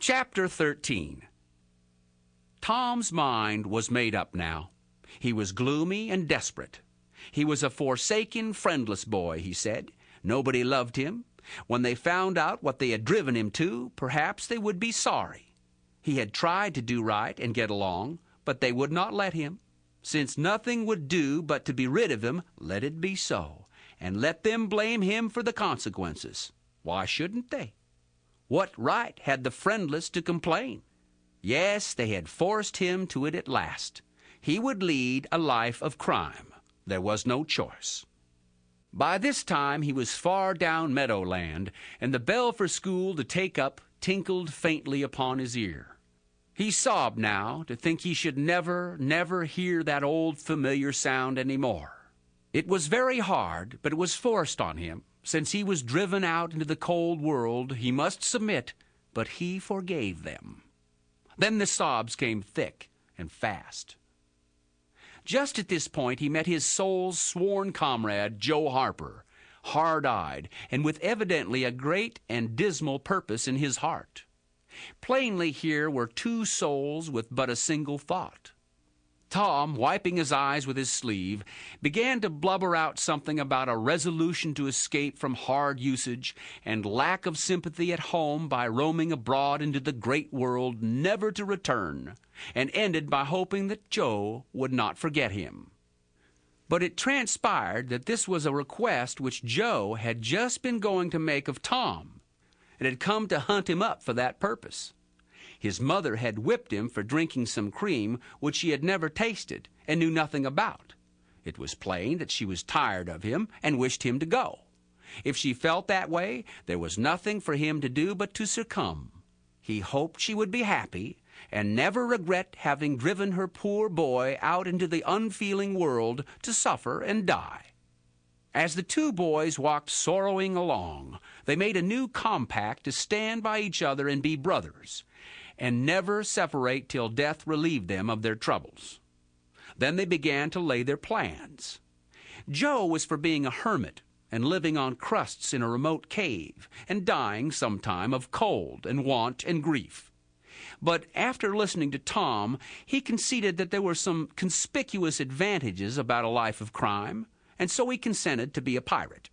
Chapter 13. Tom's mind was made up now. He was gloomy and desperate. He was a forsaken, friendless boy, he said. Nobody loved him. When they found out what they had driven him to, perhaps they would be sorry. He had tried to do right and get along, but they would not let him. Since nothing would do but to be rid of him, let it be so, and let them blame him for the consequences. Why shouldn't they? What right had the friendless to complain? Yes, they had forced him to it at last. He would lead a life of crime. There was no choice. By this time he was far down Meadowland, and the bell for school to take up tinkled faintly upon his ear. He sobbed now to think he should never, never hear that old familiar sound any more. It was very hard, but it was forced on him. Since he was driven out into the cold world, he must submit, but he forgave them. Then the sobs came thick and fast. Just at this point he met his soul's sworn comrade, Joe Harper, hard-eyed, and with evidently a great and dismal purpose in his heart. Plainly here were two souls with but a single thought. Tom, wiping his eyes with his sleeve, began to blubber out something about a resolution to escape from hard usage and lack of sympathy at home by roaming abroad into the great world never to return, and ended by hoping that Joe would not forget him. But it transpired that this was a request which Joe had just been going to make of Tom, and had come to hunt him up for that purpose. His mother had whipped him for drinking some cream which he had never tasted and knew nothing about. It was plain that she was tired of him and wished him to go. If she felt that way, there was nothing for him to do but to succumb. He hoped she would be happy and never regret having driven her poor boy out into the unfeeling world to suffer and die. As the two boys walked sorrowing along, they made a new compact to stand by each other and be brothers, and never separate till death relieved them of their troubles. Then they began to lay their plans. Joe was for being a hermit and living on crusts in a remote cave and dying sometime of cold and want and grief. But after listening to Tom, he conceded that there were some conspicuous advantages about a life of crime, and so he consented to be a pirate.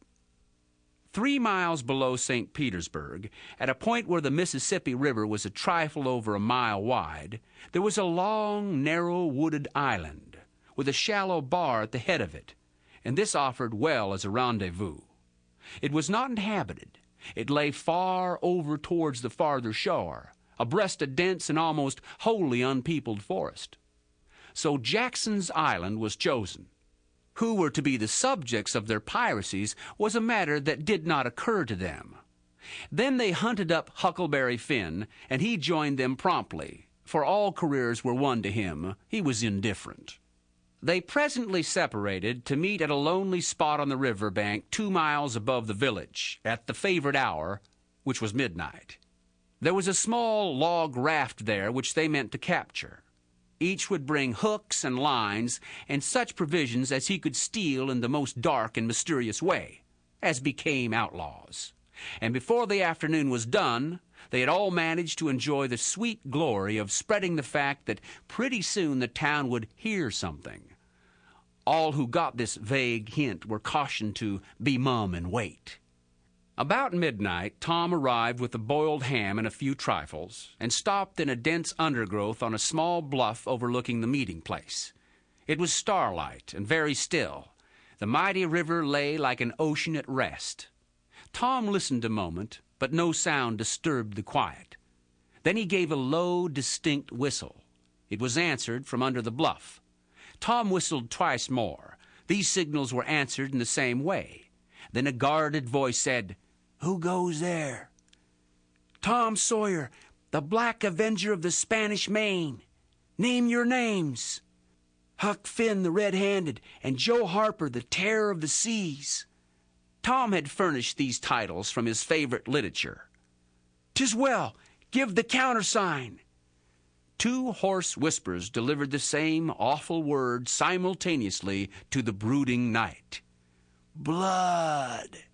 3 miles below St. Petersburg, at a point where the Mississippi River was a trifle over a mile wide, there was a long, narrow, wooded island, with a shallow bar at the head of it, and this offered well as a rendezvous. It was not inhabited. It lay far over towards the farther shore, abreast a dense and almost wholly unpeopled forest. So Jackson's Island was chosen. Who were to be the subjects of their piracies was a matter that did not occur to them. Then they hunted up Huckleberry Finn, and he joined them promptly, for all careers were one to him. He was indifferent. They presently separated to meet at a lonely spot on the river bank 2 miles above the village, at the favored hour, which was midnight. There was a small log raft there which they meant to capture. Each would bring hooks and lines and such provisions as he could steal in the most dark and mysterious way, as became outlaws. And before the afternoon was done, they had all managed to enjoy the sweet glory of spreading the fact that pretty soon the town would hear something. All who got this vague hint were cautioned to be mum and wait. About midnight, Tom arrived with a boiled ham and a few trifles, and stopped in a dense undergrowth on a small bluff overlooking the meeting place. It was starlight and very still. The mighty river lay like an ocean at rest. Tom listened a moment, but no sound disturbed the quiet. Then he gave a low, distinct whistle. It was answered from under the bluff. Tom whistled twice more. These signals were answered in the same way. Then a guarded voice said, "Who goes there?" "Tom Sawyer, the Black Avenger of the Spanish Main. Name your names." "Huck Finn, the Red-Handed, and Joe Harper, the Terror of the Seas." Tom had furnished these titles from his favorite literature. "'Tis well. Give the countersign." 2 hoarse whispers delivered the same awful word simultaneously to the brooding night. "Blood."